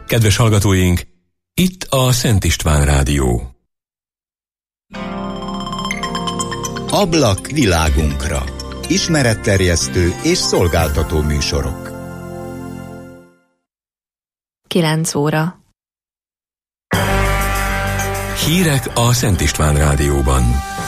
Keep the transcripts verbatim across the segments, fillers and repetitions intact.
Kedves hallgatóink, itt a Szent István Rádió. Ablak világunkra. Ismeretterjesztő és szolgáltató műsorok. kilenc óra. Hírek a Szent István Rádióban.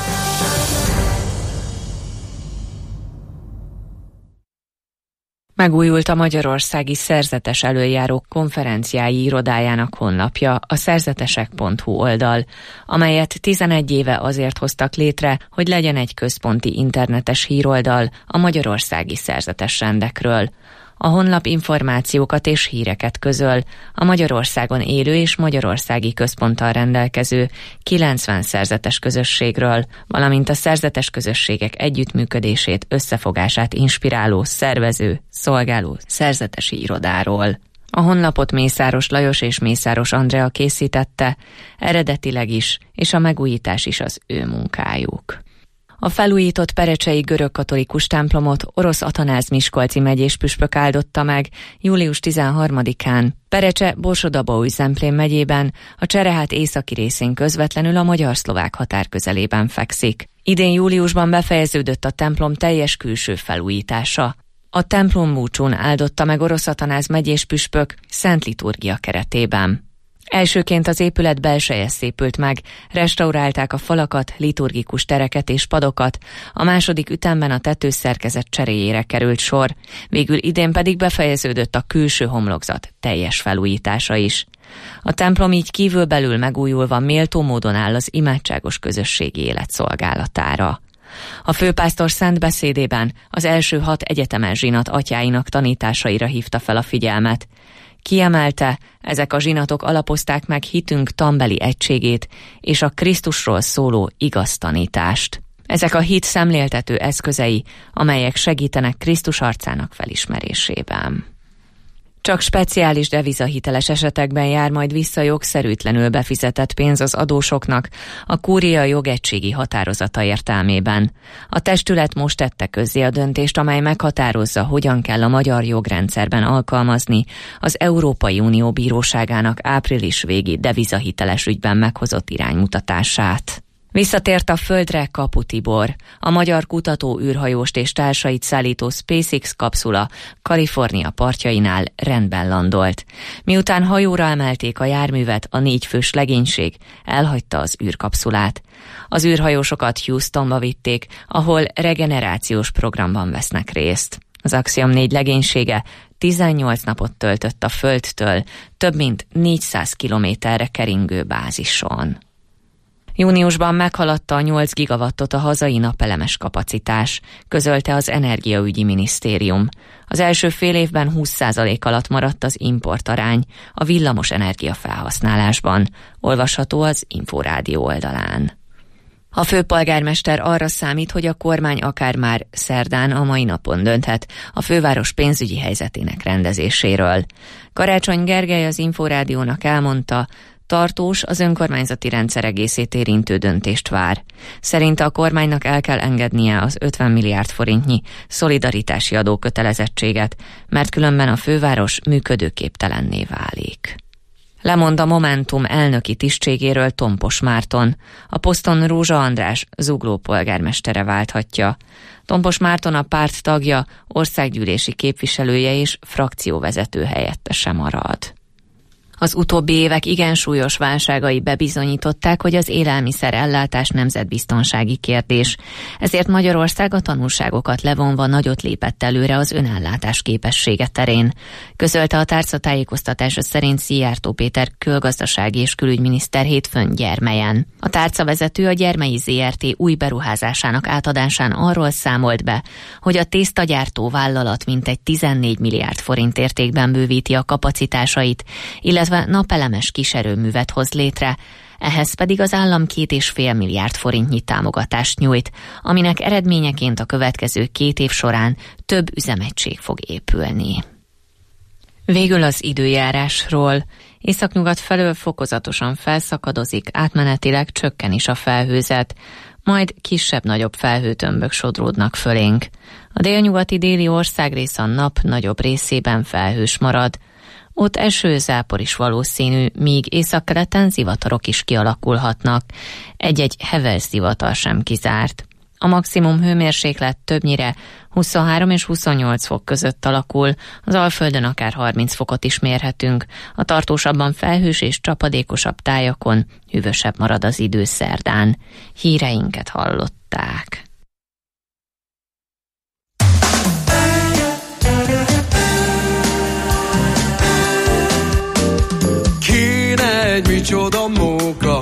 Megújult a Magyarországi Szerzetes Elöljárók konferenciái irodájának honlapja, a szerzetesek pont hu oldal, amelyet tizenegy éve azért hoztak létre, hogy legyen egy központi internetes híroldal a magyarországi szerzetes rendekről. A honlap információkat és híreket közöl a Magyarországon élő és magyarországi központtal rendelkező kilencven szerzetes közösségről, valamint a szerzetes közösségek együttműködését, összefogását inspiráló, szervező, szolgáló szerzetesi irodáról. A honlapot Mészáros Lajos és Mészáros Andrea készítette, eredetileg is, és a megújítás is az ő munkájuk. A felújított perecsei görögkatolikus templomot Orosz Atanáz miskolci megyés püspök áldotta meg július tizenharmadikán. Perecse Borsod-Abaúj-Zemplén megyében, a Cserehát északi részén közvetlenül a magyar-szlovák határ közelében fekszik. Idén júliusban befejeződött a templom teljes külső felújítása. A templom búcsún áldotta meg Orosz Atanáz megyés püspök szent liturgia keretében. Elsőként az épület belseje szépült meg, restaurálták a falakat, liturgikus tereket és padokat, a második ütemben a tetőszerkezet cseréjére került sor, végül idén pedig befejeződött a külső homlokzat teljes felújítása is. A templom így kívülbelül megújulva méltó módon áll az imádságos közösségi élet szolgálatára. A főpásztor szent beszédében az első hat egyetemes zsinat atyáinak tanításaira hívta fel a figyelmet. Kiemelte, ezek a zsinatok alapozták meg hitünk tanbeli egységét és a Krisztusról szóló igaz tanítást. Ezek a hit szemléltető eszközei, amelyek segítenek Krisztus arcának felismerésében. Csak speciális devizahiteles esetekben jár majd vissza jogszerűtlenül befizetett pénz az adósoknak a kúria jogegységi határozata értelmében. A testület most tette közzé a döntést, amely meghatározza, hogyan kell a magyar jogrendszerben alkalmazni az Európai Unió Bíróságának április végi devizahiteles ügyben meghozott iránymutatását. Visszatért a földre Kapu Tibor, a magyar kutató űrhajóst és társait szállító SpaceX kapszula Kalifornia partjainál rendben landolt. Miután hajóra emelték a járművet, a négy fős legénység elhagyta az űrkapszulát. Az űrhajósokat Houstonba vitték, ahol regenerációs programban vesznek részt. Az Axiom négy legénysége tizennyolc napot töltött a Földtől, több mint négyszáz kilométerre keringő bázison. Júniusban meghaladta a nyolc gigawattot a hazai napelemes kapacitás, közölte az Energiaügyi Minisztérium. Az első fél évben húsz százalék alatt maradt az importarány a villamos energia felhasználásban, olvasható az Inforádió oldalán. A főpolgármester arra számít, hogy a kormány akár már szerdán, a mai napon dönthet a főváros pénzügyi helyzetének rendezéséről. Karácsony Gergely az Inforádiónak elmondta, tartós, az önkormányzati rendszer egészét érintő döntést vár. Szerinte a kormánynak el kell engednie az ötven milliárd forintnyi szolidaritási adókötelezettséget, mert különben a főváros működőképtelenné válik. Lemond a Momentum elnöki tisztségéről Tompos Márton. A poszton Rózsa András Zugló polgármestere válthatja. Tompos Márton a párt tagja, országgyűlési képviselője és frakcióvezető helyettese marad. Az utóbbi évek igen súlyos válságai bebizonyították, hogy az élelmiszer ellátás nemzetbiztonsági kérdés. Ezért Magyarország a tanulságokat levonva nagyot lépett előre az önellátás képessége terén. Közölte a tárcatájékoztatása szerint Szijjártó Péter külgazdasági és külügyminiszter hétfőn Gyermelyen. A tárcavezető a Gyermelyi zé er té új beruházásának átadásán arról számolt be, hogy a tésztagyártó vállalat mintegy tizennégy milliárd forint értékben bővíti a kapacitásait, illetve napelemes kiserőművet hoz létre, ehhez pedig az állam két és fél milliárd forintnyi támogatást nyújt, aminek eredményeként a következő két év során több üzemegység fog épülni. Végül az időjárásról. Északnyugat felől fokozatosan felszakadozik, átmenetileg csökken is a felhőzet, majd kisebb-nagyobb felhőtömbök sodródnak fölénk. A délnyugati déli országrész a nap nagyobb részében felhős marad. Ott eső, zápor is valószínű, míg északkeleten zivatarok is kialakulhatnak. Egy-egy heves zivatar sem kizárt. A maximum hőmérséklet többnyire huszonhárom és huszonnyolc fok között alakul, az Alföldön akár harminc fokot is mérhetünk, a tartósabban felhős és csapadékosabb tájakon hűvösebb marad az idő szerdán. Híreinket hallották. Kéne egy micsoda móka,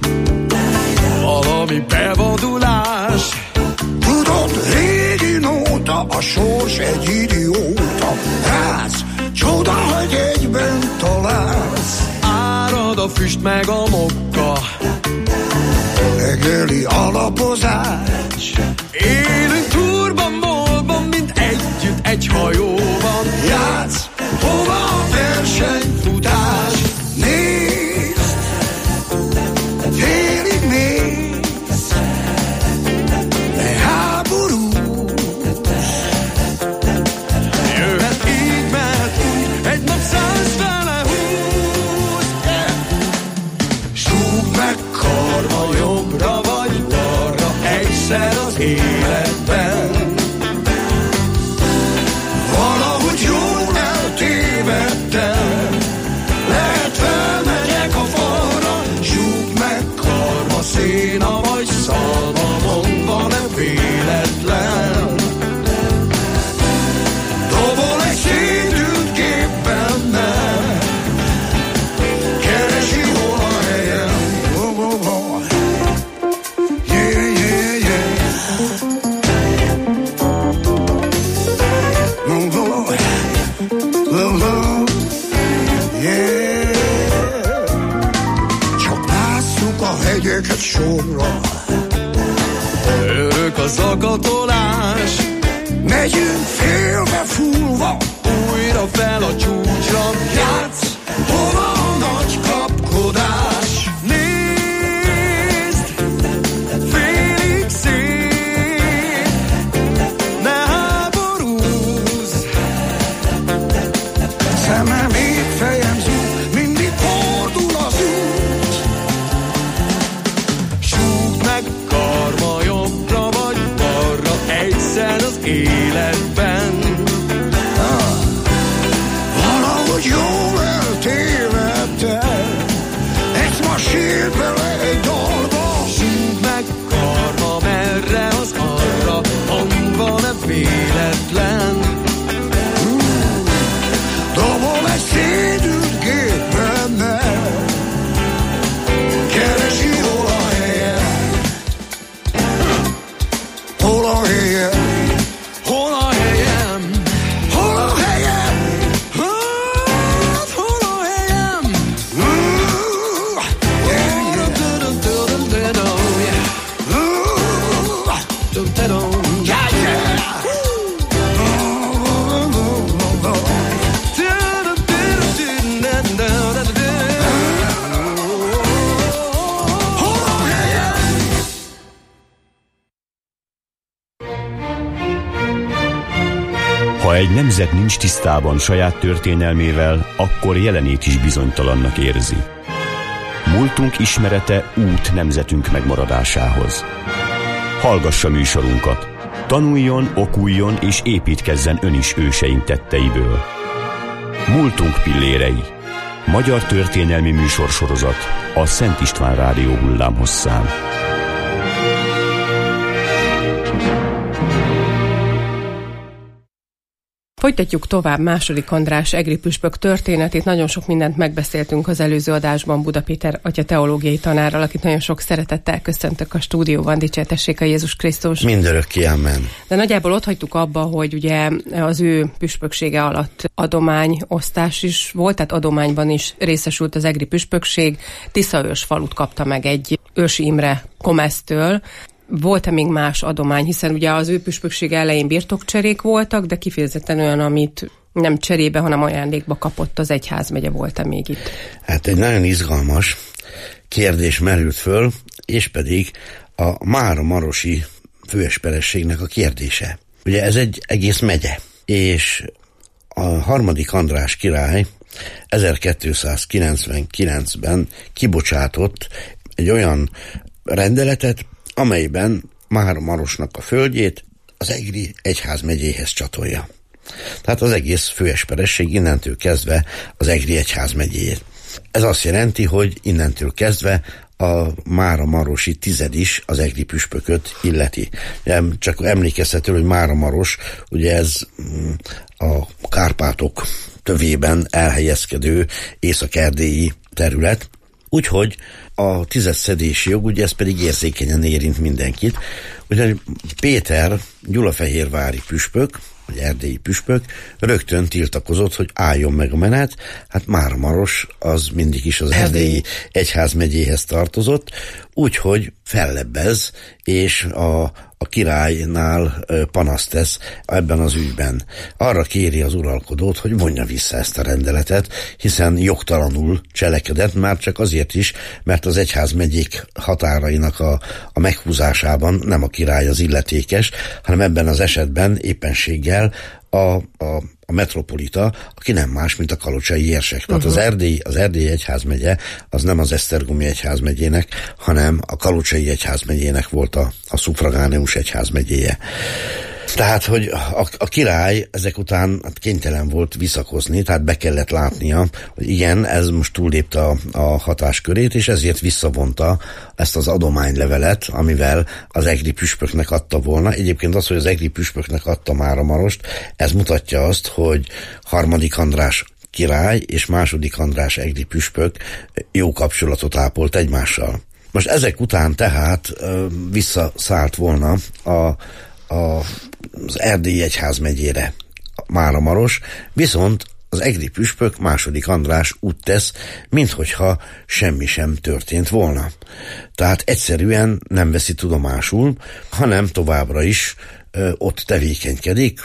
valami bevadulás. Tudod, régi nóta, a sors egy idióta. Rász, csoda, hogy egyben találsz. Árad a füst meg a mokka, Reggeli alapozás. élünk túrban, molban, mint együtt egy hajóban. Játsz, hova a versenyfutás. Nézd, félig mész, ne háborúz. Jöhet így, mehet úgy, egy nap száz fele húz. Súgd meg karma jobbra vagy balra, egyszer az életben. Valahogy jól eltévedtem, lehet felmegyek a falra. Súgd meg karma, széna vagy szalma, mondva nem véletlen. Dobol egy szédült gép bennem, keresi hol a helyem. Oh, oh, oh. Yeah, yeah, yeah. Oh, oh. Oh, oh. Yeah. Csak lásszuk a hegyeket sorra, Örök a zakatolás, megyünk félbe fúlva. újra fel a csúcsra. Játsz, hova a nagy kapkodás. Nézd, félig szép, ne háborúzz. Szemem ég, fejem zúg, mindig fordul az út. Súgd meg karma jobbra vagy balra, egyszer az életben. Valahogy jól eltévedtem, egy ma sír bele egy dalba. Súgd meg karma, merre az arra, mondva nem véletlen. Dobol egy szédült gép bennem, keresi hol a helyen. Hol a helyen? Hol a helyem? Hol a helyem? Hát, hol a helyem? Ooh, yeah, yeah. Ooh, yeah, yeah. Hol a helyem? Ha egy nemzet nincs tisztában saját történelmével, akkor jelenét is bizonytalannak érzi. Múltunk ismerete út nemzetünk megmaradásához. Hallgassa műsorunkat. Tanuljon, okuljon és építkezzen ön is őseink tetteiből. Múltunk pillérei. Magyar történelmi műsorsorozat a Szent István Rádió hullámhosszán. Folytatjuk tovább második András egri püspök történetét. Nagyon sok mindent megbeszéltünk az előző adásban Buda Péter atya teológiai tanárral, akit nagyon sok szeretettel köszöntök a stúdióban. Dicsértessék a Jézus Krisztus. Mindörökké, amen. De nagyjából ott hagytuk abba, hogy ugye az ő püspöksége alatt adományosztás is volt, tehát adományban is részesült az egri püspökség. Tiszaőrs falut kapta meg egy Ősi Imre komesztől. Volt-e még más adomány, hiszen ugye az ő püspökség elején birtokcserék voltak, de kifejezetten olyan, amit nem cserébe, hanem ajándékba kapott az egyházmegye, volt-e még itt? Hát egy nagyon izgalmas kérdés merült föl, és pedig a mára-marosi főesperességnek a kérdése. Ugye ez egy egész megye, és a harmadik András király ezerkétszázkilencvenkilencben kibocsátott egy olyan rendeletet, amelyben Máramarossnak a földjét az Egri egyházmegyéhez csatolja. Tehát az egész főesperesség innentől kezdve az Egri egyházmegyéjét. Ez azt jelenti, hogy innentől kezdve a máramarosi tized is az egri püspököt illeti. Csak emlékeztető, hogy Máramaros, ugye ez a Kárpátok tövében elhelyezkedő észak-erdélyi terület, úgyhogy a tizedszedési jog, ugye ez pedig érzékenyen érint mindenkit. Ugyanis Péter gyulafehérvári püspök, vagy erdélyi püspök rögtön tiltakozott, hogy álljon meg a menet. Hát Máramaros az mindig is az erdélyi egyházmegyéhez tartozott, úgyhogy fellebbez, és a, a királynál panaszt tesz ebben az ügyben. Arra kéri az uralkodót, hogy vonja vissza ezt a rendeletet, hiszen jogtalanul cselekedett, már csak azért is, mert az egyházmegyék határainak a, a meghúzásában nem a király az illetékes, hanem ebben az esetben éppenséggel a, a, a metropolita, aki nem más, mint a kalocsai érsek. Tehát uh-huh. az Erdély, az Erdély egyházmegye az nem az esztergomi egyházmegyének, hanem a kalocsai egyházmegyének volt a, a szufragáneus egyházmegyéje. Tehát, hogy a, a király ezek után hát kénytelen volt visszakozni, tehát be kellett látnia, hogy igen, ez most túllépte a, a hatáskörét, és ezért visszavonta ezt az adománylevelet, amivel az egri püspöknek adta volna. Egyébként az, hogy az egri püspöknek adta Máramarost, ez mutatja azt, hogy harmadik András király és második András egri püspök jó kapcsolatot ápolt egymással. Most ezek után tehát visszaszállt volna a A, az Erdélyi egyházmegyére Máramaros, viszont az egri püspök második András úgy tesz, minthogyha semmi sem történt volna. Tehát egyszerűen nem veszi tudomásul, hanem továbbra is ö, ott tevékenykedik,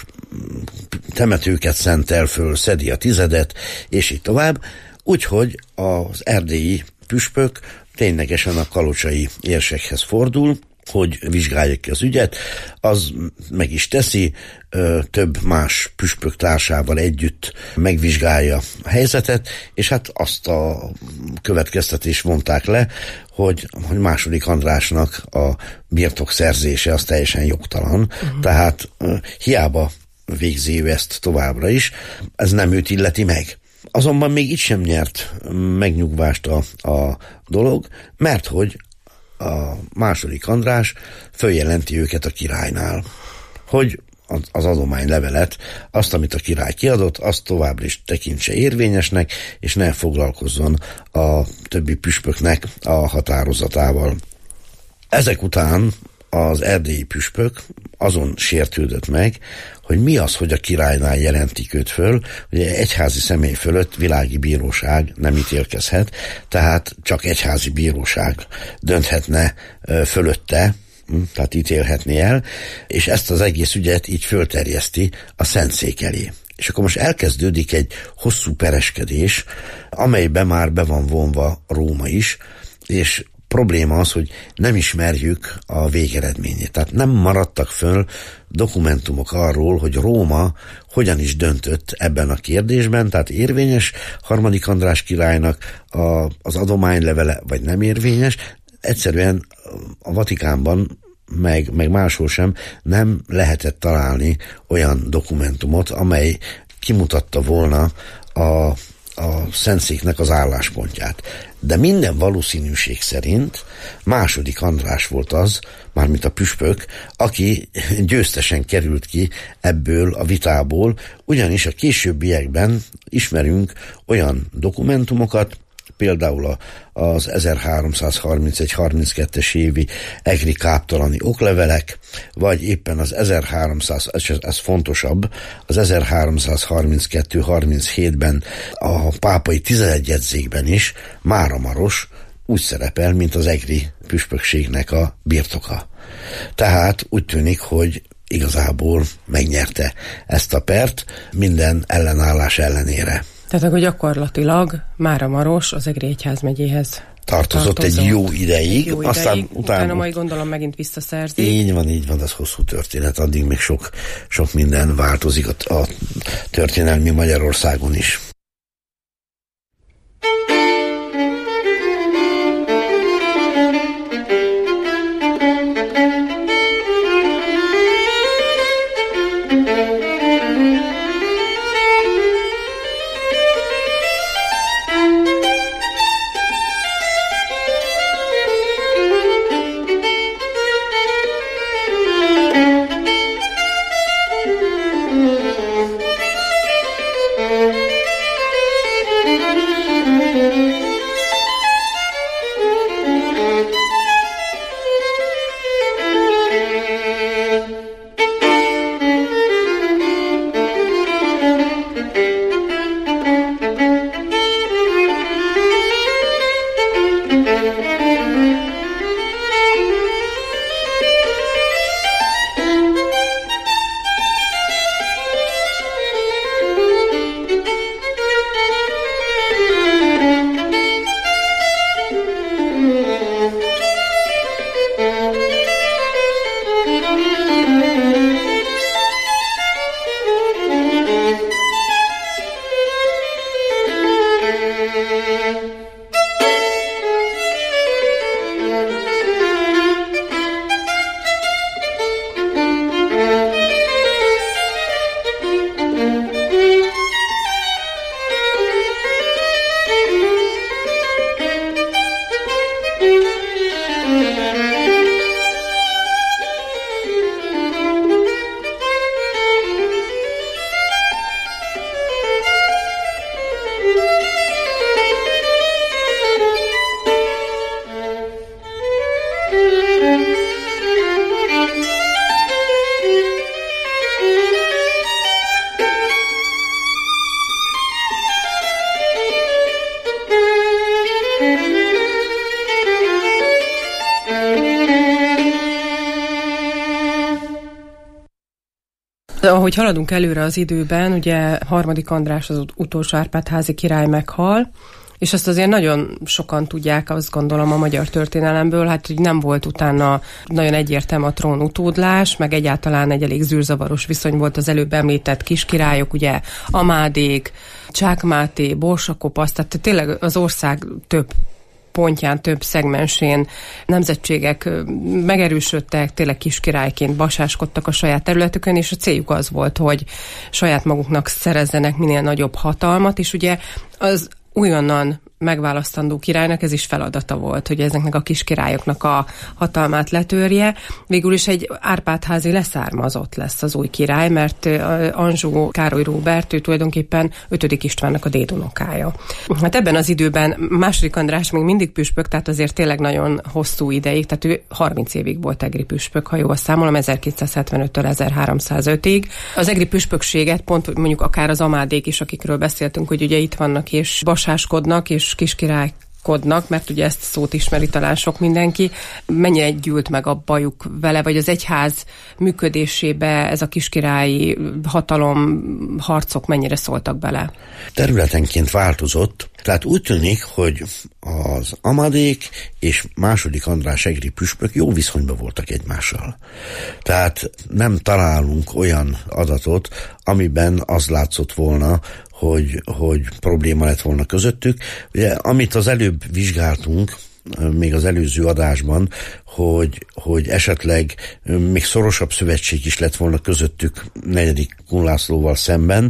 temetőket szentel föl, szedi a tizedet, és így tovább, úgyhogy az erdélyi püspök ténylegesen a kalocsai érsekhez fordul, hogy vizsgálja ki az ügyet, az meg is teszi, több más püspök társával együtt megvizsgálja a helyzetet, és hát azt a következtetést vonták le, hogy, hogy második Andrásnak a birtokszerzése az teljesen jogtalan, uh-huh. tehát hiába végzi ő ezt továbbra is, ez nem őt illeti meg. Azonban még itt sem nyert megnyugvást a, a dolog, mert hogy a második András följelenti őket a királynál, hogy az adománylevelet, azt, amit a király kiadott, azt továbbra is tekintse érvényesnek, és ne foglalkozzon a többi püspöknek a határozatával. Ezek után az erdélyi püspök azon sértődött meg, hogy mi az, hogy a királynál jelentik őt föl, hogy egyházi személy fölött világi bíróság nem ítélkezhet, tehát csak egyházi bíróság dönthetne fölötte, tehát ítélhetné el, és ezt az egész ügyet így fölterjeszti a Szentszék elé. És akkor most elkezdődik egy hosszú pereskedés, amelyben már be van vonva Róma is, és probléma az, hogy nem ismerjük a végeredményét. Tehát nem maradtak föl dokumentumok arról, hogy Róma hogyan is döntött ebben a kérdésben, tehát érvényes harmadik András királynak a, az adománylevele, vagy nem érvényes. Egyszerűen a Vatikánban meg, meg máshol sem nem lehetett találni olyan dokumentumot, amely kimutatta volna a a Szentszéknek az álláspontját. De minden valószínűség szerint második András volt az, mármint a püspök, aki győztesen került ki ebből a vitából, ugyanis a későbbiekben ismerünk olyan dokumentumokat, például az ezerháromszázharmincegy harminckettes évi egri káptalani oklevelek, vagy éppen az ezerháromszáz, ez fontosabb, az ezerháromszázharminckettő harminchétben a pápai tizenegyedzékben is Máramaros úgy szerepel, mint az egri püspökségnek a birtoka. Tehát úgy tűnik, hogy igazából megnyerte ezt a pert minden ellenállás ellenére. Tehát akkor gyakorlatilag Máramaros az egri egyházmegyéhez tartozott, tartozott egy jó ideig, egy jó ideig. aztán utána, utána majd gondolom megint visszaszerzik. Így van, így van, az hosszú történet, addig még sok, sok minden változik a, a történelmi Magyarországon is. Ahogy haladunk előre az időben, ugye harmadik András, az utolsó Árpád-házi király meghal, és azt azért nagyon sokan tudják, azt gondolom, a magyar történelemből, hát hogy nem volt utána nagyon egyértelmű a trón utódlás, meg egyáltalán egy elég zűrzavaros viszony volt az előbb említett kiskirályok, ugye Amádék, Csák Máté, Borsa-Kopasz, tehát tényleg az ország több pontján, több szegmensén nemzetségek megerősödtek, tényleg kiskirályként basáskodtak a saját területükön, és a céljuk az volt, hogy saját maguknak szerezzenek minél nagyobb hatalmat, és ugye az újonnan megválasztandó királynak ez is feladata volt, hogy ezeknek a kiskirályoknak a hatalmát letörje. Végül is egy Árpád-házi leszármazott lesz az új király, mert Anjou Károly Róbert, ő tulajdonképpen ötödik Istvánnak a dédunokája. Hát ebben az időben második András még mindig püspök, tehát azért tényleg nagyon hosszú ideig, tehát ő harminc évig volt egri püspök, ha jól számolom, ezerkétszázhetvenöttől ezerháromszázötig. Az egri püspökséget pont mondjuk akár az Amádék is, akikről beszéltünk, hogy ugye itt vannak és basáskodnak, és kiskirálykodnak, mert ugye ezt szót ismeri talán sok mindenki, mennyire gyűlt meg a bajuk vele, vagy az egyház működésébe ez a kiskirályi hatalom, harcok mennyire szóltak bele? Területenként változott, tehát úgy tűnik, hogy az Amadék és második András egri püspök jó viszonyban voltak egymással. Tehát nem találunk olyan adatot, amiben az látszott volna, hogy, hogy probléma lett volna közöttük. Ugye, amit az előbb vizsgáltunk, még az előző adásban, hogy, hogy esetleg még szorosabb szövetség is lett volna közöttük negyedik Kun Lászlóval szemben,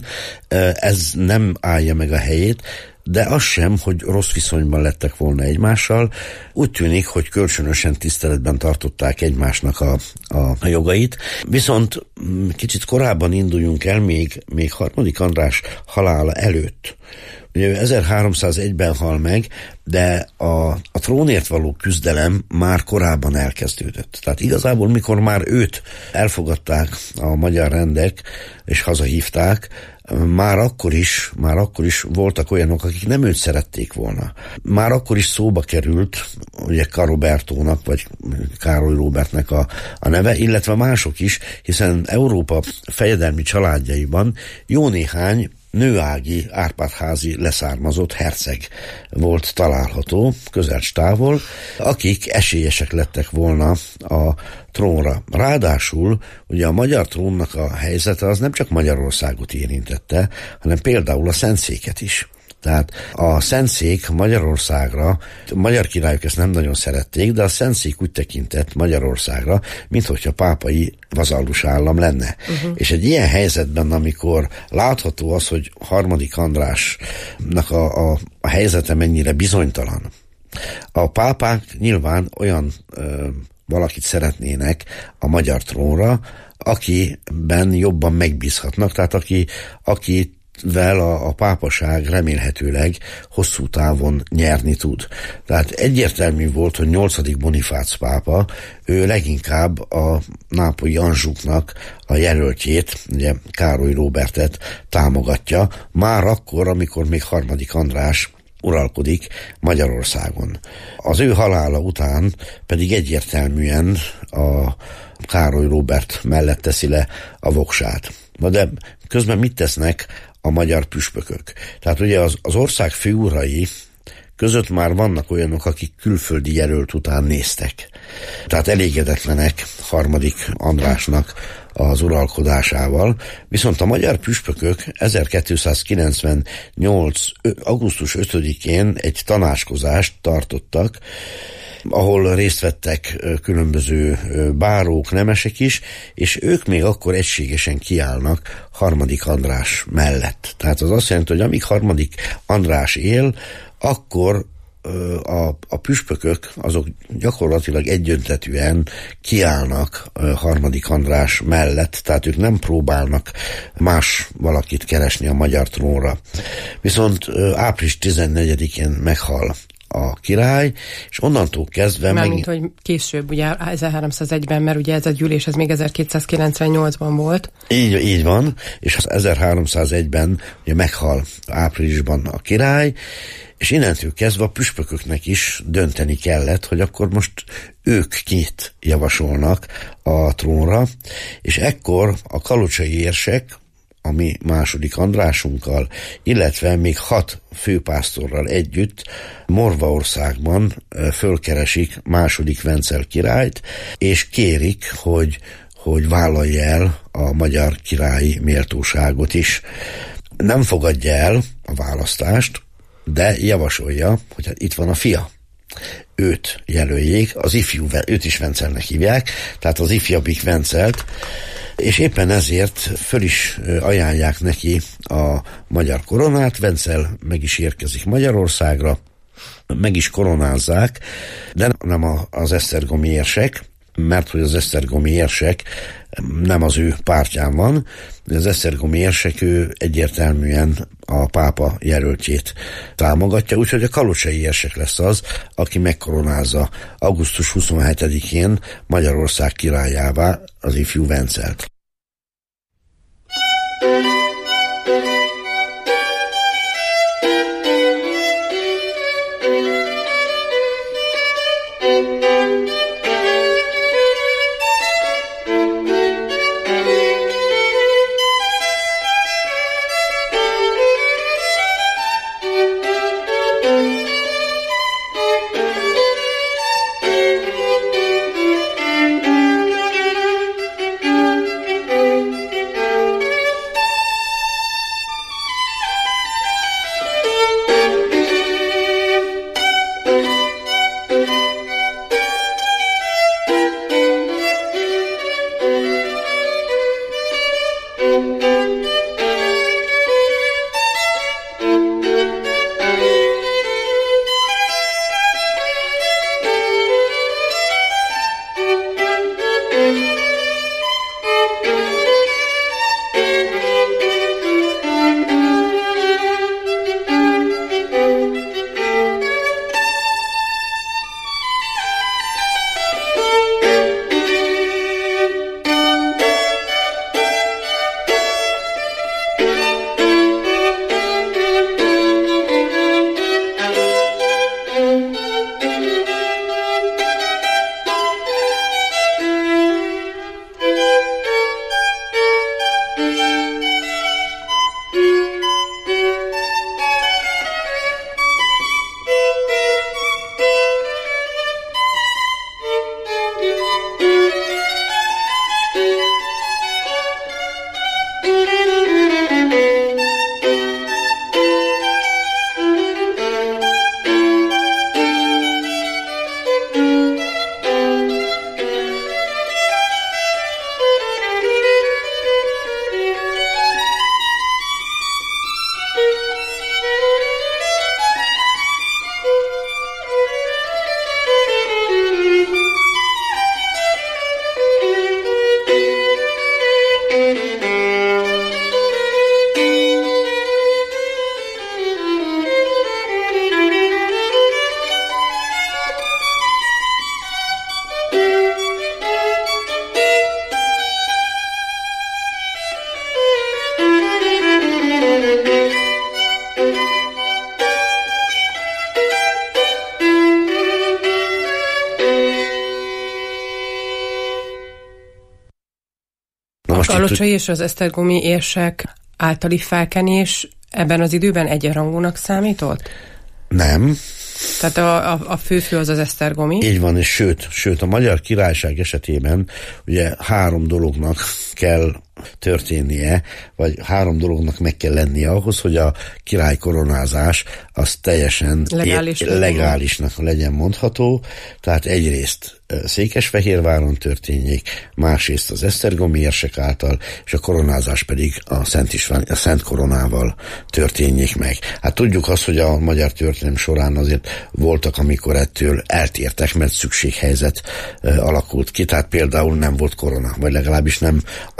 ez nem állja meg a helyét, de az sem, hogy rossz viszonyban lettek volna egymással. Úgy tűnik, hogy kölcsönösen tiszteletben tartották egymásnak a, a, a jogait. Viszont kicsit korábban induljunk el, még, még harmadik András halála előtt. Ugye ő ezerháromszázegyben hal meg, de a, a trónért való küzdelem már korábban elkezdődött. Tehát igazából, mikor már őt elfogadták a magyar rendek, és hazahívták, már akkor is, már akkor is voltak olyanok, akik nem őt szerették volna. Már akkor is szóba került, ugye Karobertónak, vagy Károly Róbertnek a, a neve, illetve mások is, hiszen Európa fejedelmi családjaiban jó néhány nőági Árpád-házi leszármazott herceg volt található, közel távol, akik esélyesek lettek volna a trónra. Ráadásul ugye a magyar trónnak a helyzete az nem csak Magyarországot érintette, hanem például a Szentszéket is. Tehát a Szentszék Magyarországra, a magyar királyok ezt nem nagyon szerették, de a Szentszék úgy tekintett Magyarországra, minthogyha pápai vazallus állam lenne. Uh-huh. És egy ilyen helyzetben, amikor látható az, hogy harmadik Andrásnak a, a, a helyzete mennyire bizonytalan, a pápák nyilván olyan ö, valakit szeretnének a magyar trónra, akiben jobban megbízhatnak, tehát aki, aki vel a, a pápaság remélhetőleg hosszú távon nyerni tud. Tehát egyértelmű volt, hogy nyolcadik Bonifác pápa, ő leginkább a nápolyi Anjouknak a jelöltjét, ugye Károly Róbertet támogatja, már akkor, amikor még harmadik András uralkodik Magyarországon. Az ő halála után pedig egyértelműen a Károly Róbert mellett teszi le a voksát. Na de közben mit tesznek a magyar püspökök? Tehát ugye az, az ország főurai között már vannak olyanok, akik külföldi jelölt után néztek. Tehát elégedetlenek harmadik Andrásnak az uralkodásával, viszont a magyar püspökök ezerkétszázkilencvennyolc. augusztus ötödikén egy tanácskozást tartottak, ahol részt vettek különböző bárók, nemesek is, és ők még akkor egységesen kiállnak harmadik András mellett. Tehát az azt jelenti, hogy amíg harmadik András él, akkor a, a püspökök azok gyakorlatilag egyöntetűen kiállnak harmadik András mellett, tehát ők nem próbálnak más valakit keresni a magyar trónra. Viszont április tizennegyedikén meghal a király, és onnantól kezdve... Mármint, meg... hogy később, ugye ezerháromszázegyben, mert ugye ez a gyűlés, ez még ezerkétszázkilencvennyolcban volt. Így, így van, és az ezerháromszázegyben ugye meghal áprilisban a király, és innentől kezdve a püspököknek is dönteni kellett, hogy akkor most ők kit javasolnak a trónra, és ekkor a kalocsai érsek, a mi második Andrásunkkal, illetve még hat főpásztorral együtt Morvaországban fölkeresik második Vencel királyt, és kérik, hogy, hogy vállalja el a magyar királyi méltóságot is. Nem fogadja el a választást, de javasolja, hogy hát itt van a fia. Őt jelöljék, az ifjú, őt is Vencelnek hívják, tehát az ifjabbik Vencelt, és éppen ezért föl is ajánlják neki a magyar koronát. Vencel meg is érkezik Magyarországra, meg is koronázzák, de nem az esztergomi érsek, mert hogy az esztergomi érsek nem az ő pártján van, de az esztergomi érsek ő egyértelműen a pápa jelöltjét támogatja, úgyhogy a kalocsai érsek lesz az, aki megkoronázza augusztus huszonhetedikén Magyarország királyává az ifjú Vencelt. A kalocsai és az esztergomi érsek általi felkenés ebben az időben egyenrangúnak számított? Nem. Tehát a, a, a főfő az az esztergomi? Így van, és sőt, sőt, a Magyar Királyság esetében ugye három dolognak kell történnie, vagy három dolognak meg kell lennie ahhoz, hogy a király koronázás az teljesen Legális é- legálisnak legyen mondható. Tehát egyrészt Székesfehérváron történjék, másrészt az esztergomi érsek által, és a koronázás pedig a Szent István, a Szent Koronával történjék meg. Hát tudjuk azt, hogy a magyar történelem során azért voltak, amikor ettől eltértek, mert szükséghelyzet alakult ki, tehát például nem volt korona, vagy legalábbis nem annál volt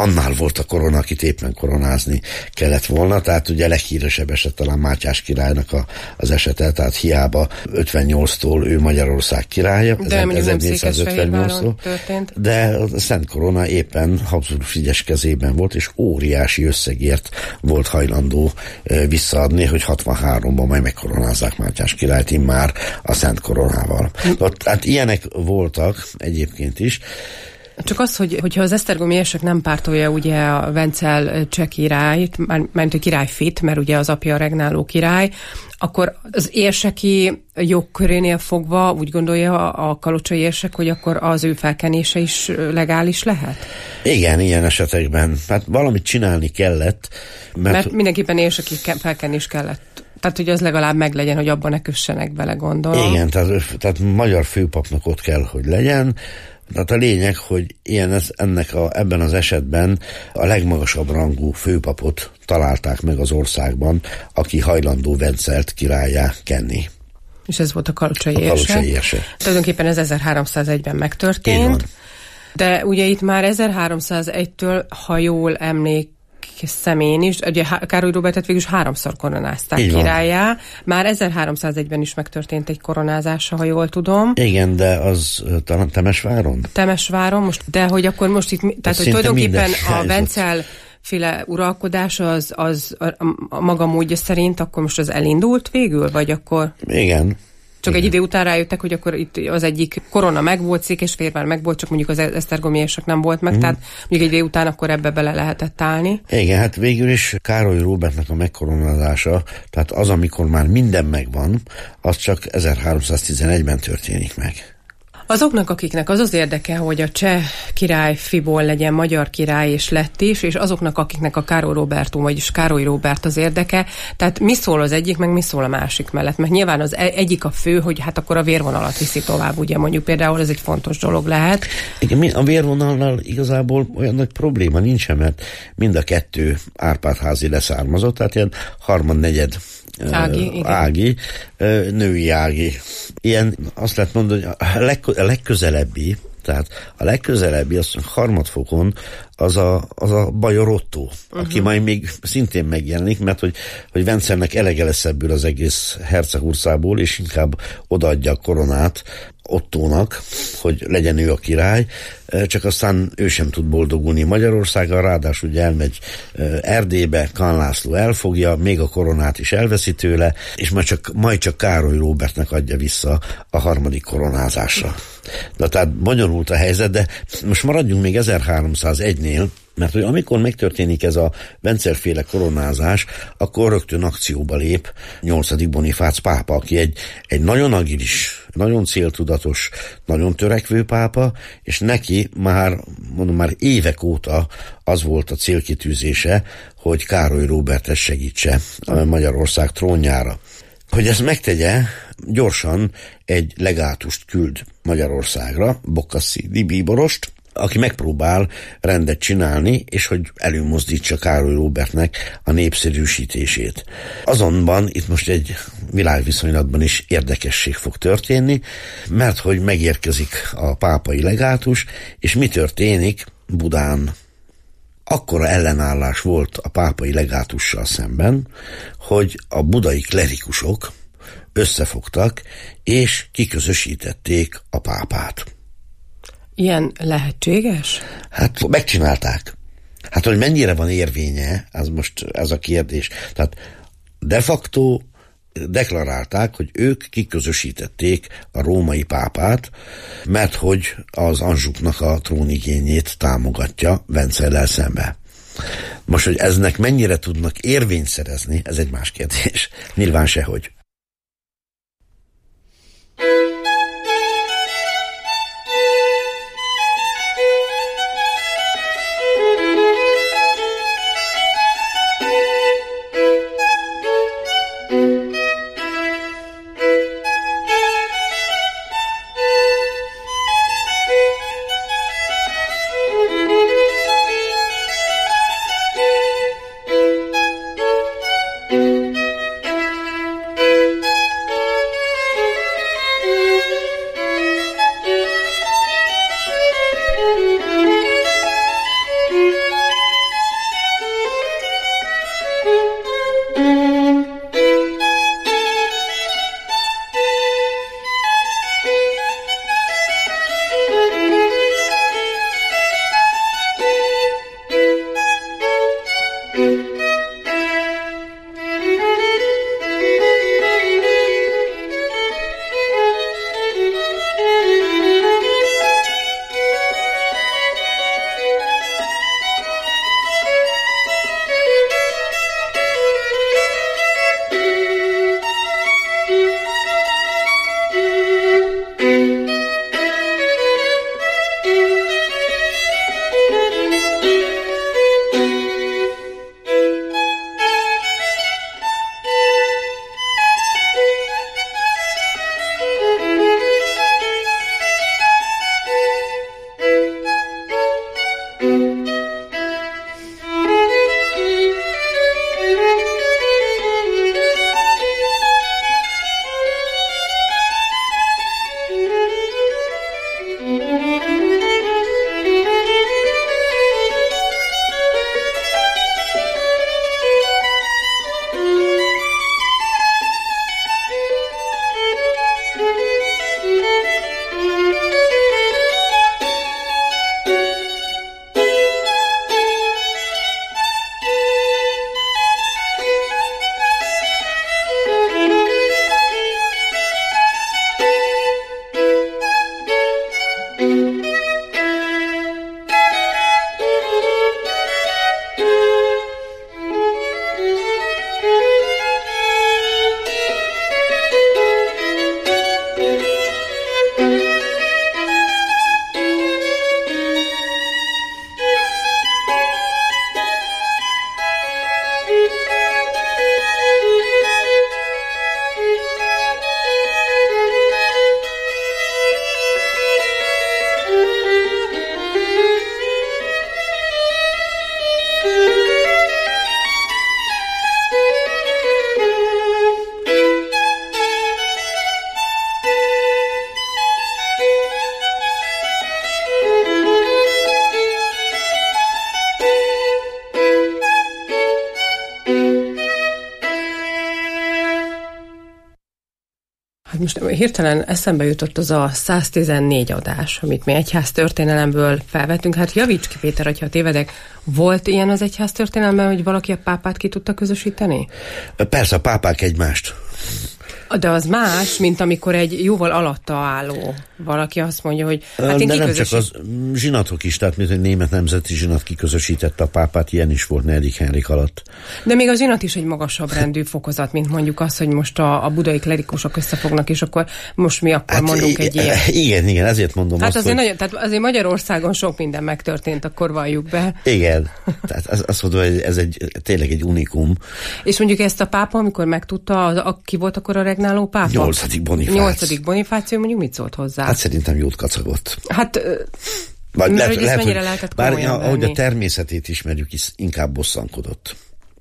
volt a korona, akit éppen koronázni kellett volna, tehát ugye a leghíresebb eset talán Mátyás királynak a, az esete, tehát hiába ötvennyolctól ő Magyarország királya, ezernégyszázötvennyolctól, de a Szent Korona éppen Habsburg Frigyes kezében volt, és óriási összegért volt hajlandó visszaadni, hogy hatvanháromban majd megkoronázzák Mátyás királyt immár a Szent Koronával. Ott, hát ilyenek voltak egyébként is. Csak az, hogy, hogyha az esztergomi érsek nem pártolja ugye a Vencel cseh királyt, mármint a királyfit, mert ugye az apja a regnáló király, akkor az érseki jogkörénél fogva úgy gondolja a kalocsai érsek, hogy akkor az ő felkenése is legális lehet? Igen, ilyen esetekben. Hát valamit csinálni kellett. Mert, mert mindenképpen érseki felkenés kellett. Tehát, hogy az legalább meglegyen, hogy abban ne kössenek bele, gondolom. Igen, tehát, tehát magyar főpapnak ott kell, hogy legyen. Tehát a lényeg, hogy ilyen, ennek a, ebben az esetben a legmagasabb rangú főpapot találták meg az országban, aki hajlandó Vencelt királlyá kenni. És ez volt a kalocsai érsek. Tulajdonképpen ez ezerháromszázegyben megtörtént. De ugye itt már ezerháromszázegytől, ha jól emlékszem én is, ugye Károly Róbertet végül is háromszor koronázták királyá. Már ezerháromszázegyben is megtörtént egy koronázása, ha jól tudom. Igen, de az talán Temesváron? Temesváron, most, de hogy akkor most itt, tehát hogy tulajdonképpen a Vencel féle uralkodás az, az a, a maga módja szerint akkor most az elindult végül, vagy akkor? Igen. Csak Igen. egy idő után rájöttek, hogy akkor itt az egyik korona megvolt, Székesfehérvár megvolt, csak mondjuk az esztergomi érsek nem volt meg, mm. tehát mondjuk egy idő után akkor ebbe bele lehetett állni. Igen, hát végül is Károly Róbertnek a megkoronázása, tehát az, amikor már minden megvan, az csak ezerháromszáztizenegyben történik meg. Azoknak, akiknek az az érdeke, hogy a cseh király fiból legyen magyar király és lett is, és azoknak, akiknek a Károly Róbertum, vagyis Károly Róbert az érdeke, tehát mi szól az egyik, meg mi szól a másik mellett, mert nyilván az egyik a fő, hogy hát akkor a vérvonalat viszi tovább, ugye mondjuk például ez egy fontos dolog lehet. Igen, a vérvonallal igazából olyan nagy probléma nincsen, mert mind a kettő Árpád-házi leszármazott, tehát ilyen harmad-negyed Ági, ági női ági. Ilyen, azt lehet mondani, hogy a, leg, a legközelebbi, tehát a legközelebbi, az harmadfokon az a, az a Bajor Ottó, uh-huh. aki majd még szintén megjelenik, mert hogy, hogy Vencelnek elege lesz ebből az egész hercegurszából, és inkább odaadja a koronát Ottónak, hogy legyen ő a király, csak aztán ő sem tud boldogulni Magyarországgal, ráadásul ugye elmegy Erdélybe, Kahn László elfogja, még a koronát is elveszi tőle, és majd csak, majd csak Károly Róbertnek adja vissza a harmadik koronázásra. De tehát bonyolult a helyzet, de most maradjunk még ezerháromszázegynél, mert hogy amikor megtörténik ez a Vencel-féle koronázás, akkor rögtön akcióba lép nyolcadik Bonifác pápa, aki egy, egy nagyon agilis, nagyon céltudatos, nagyon törekvő pápa, és neki már, mondom, már évek óta az volt a célkitűzése, hogy Károly Róbertet segítse a Magyarország trónjára. Hogy ezt megtegye, gyorsan egy legátust küld Magyarországra, Boccassi bíborost, aki megpróbál rendet csinálni, és hogy előmozdítsa Károly Róbertnek a népszerűsítését. Azonban itt most egy világviszonylatban is érdekesség fog történni, mert hogy megérkezik a pápai legátus, és mi történik Budán? Akkora ellenállás volt a pápai legátussal szemben, hogy a budai klerikusok összefogtak, és kiközösítették a pápát. Ilyen lehetséges? Hát megcsinálták. Hát, hogy mennyire van érvénye, az most ez a kérdés. Tehát de facto deklarálták, hogy ők kiközösítették a római pápát, mert hogy az Anjouknak a trónigényét támogatja Vencellel szembe. Most, hogy eznek mennyire tudnak érvényt szerezni, ez egy más kérdés. Nyilván sehogy. Hát most hirtelen eszembe jutott az a száztizennégy adás, amit mi egyház történelemből felvettünk. Hát javíts ki, Péter, hogyha tévedek. Volt ilyen az egyház történelemben, hogy valaki a pápát ki tudta közösíteni? Persze, a pápák egymást. De az más, mint amikor egy jóval alatta álló valaki azt mondja, hogy hát én de nem kiközösít... csak az zsinatok is, tehát mint egy német nemzeti zsinat kiközösítette a pápát, ilyen is volt negyedik Henrik alatt. De még a zsinat is egy magasabb rendű fokozat, mint mondjuk az, hogy most a, a budai klerikusok összefognak, és akkor most mi akkor hát mondunk egy ilyen. Igen, igen, ezért mondom hát azt, azért hogy... nagyon, tehát azért Magyarországon sok minden megtörtént, akkor valljuk be. Igen, tehát az, azt mondom, hogy ez egy, tényleg egy unikum. És mondjuk ezt a pápa, amikor megtudta, az, a, ki volt akkor a regnáló pápa? Nyolcadik Bonifác. Nyolcadik Bonifáció, mondjuk mit szólt hozzá? Hát szerintem jót kacagott. Hát... Vagy mert lehet, hogy ezt lehet, mennyire hogy, lehetett bár komolyan ahogy venni. a természetét ismerjük, is inkább bosszankodott.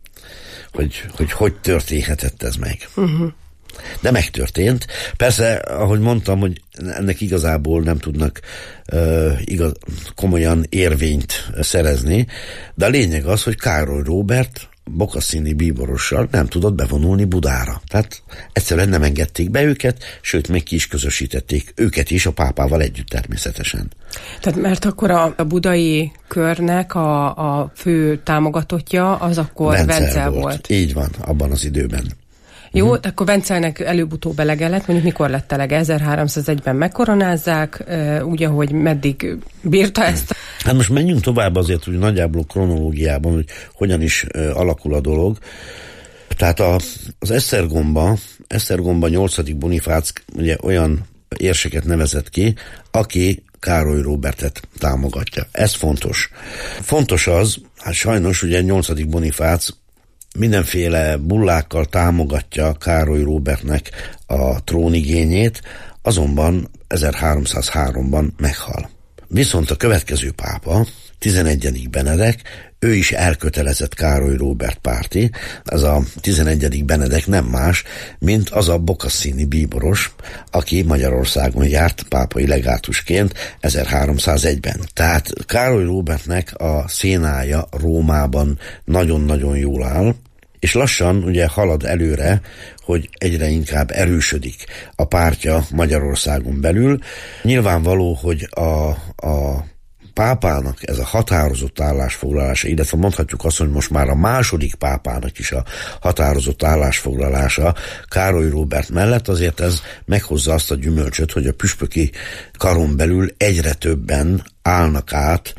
Hogy hogy, hogy történhetett ez meg. Uh-huh. De megtörtént. Persze, ahogy mondtam, hogy ennek igazából nem tudnak uh, igaz, komolyan érvényt szerezni, de a lényeg az, hogy Károly Róbert Bocassini bíborossal nem tudott bevonulni Budára. Tehát egyszerűen nem engedték be őket, sőt, még ki is közösítették őket is, a pápával együtt természetesen. Tehát mert akkor a, a budai körnek a, a fő támogatottja az akkor Vencel, Vencel volt. volt. Így van, abban az időben. Jó, uh-huh. Akkor Vencelnek előbb-utóbb elege lett, mondjuk mikor lett elege? ezerháromszázegyben megkoronázzák, úgy, ahogy meddig bírta ezt? Hát most menjünk tovább azért, hogy nagyjából kronológiában, hogy hogyan is uh, alakul a dolog. Tehát a, az Esztergomba, Esztergomba nyolcadik Bonifác ugye olyan érseket nevezett ki, aki Károly Róbertet támogatja. Ez fontos. Fontos az, hát sajnos ugye nyolcadik Bonifác mindenféle bullákkal támogatja Károly Róbertnek a trónigényét, azonban ezerháromszázháromban meghal. Viszont a következő pápa, tizenegyedik Benedek, ő is elkötelezett Károly Róbert párti. Ez a tizenegyedik Benedek nem más, mint az a Bocassini bíboros, aki Magyarországon járt pápai legátusként ezerháromszázegyben. Tehát Károly Róbertnek a szénája Rómában nagyon-nagyon jól áll, és lassan ugye halad előre, hogy egyre inkább erősödik a pártja Magyarországon belül. Nyilvánvaló, hogy a, a pápának ez a határozott állásfoglalása, illetve mondhatjuk azt, hogy most már a második pápának is a határozott állásfoglalása Károly Róbert mellett, azért ez meghozza azt a gyümölcsöt, hogy a püspöki karon belül egyre többen állnak át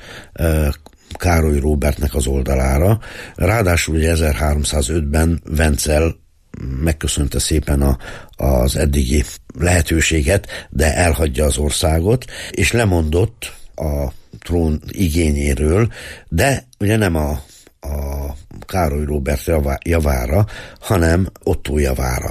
Károly Róbertnek az oldalára. Ráadásul ugye ezerháromszázötben Vencel megköszönte szépen a, az eddigi lehetőséget, de elhagyja az országot, és lemondott a trón igényéről, de ugye nem a, a Károly Róbert javára, hanem Ottó javára.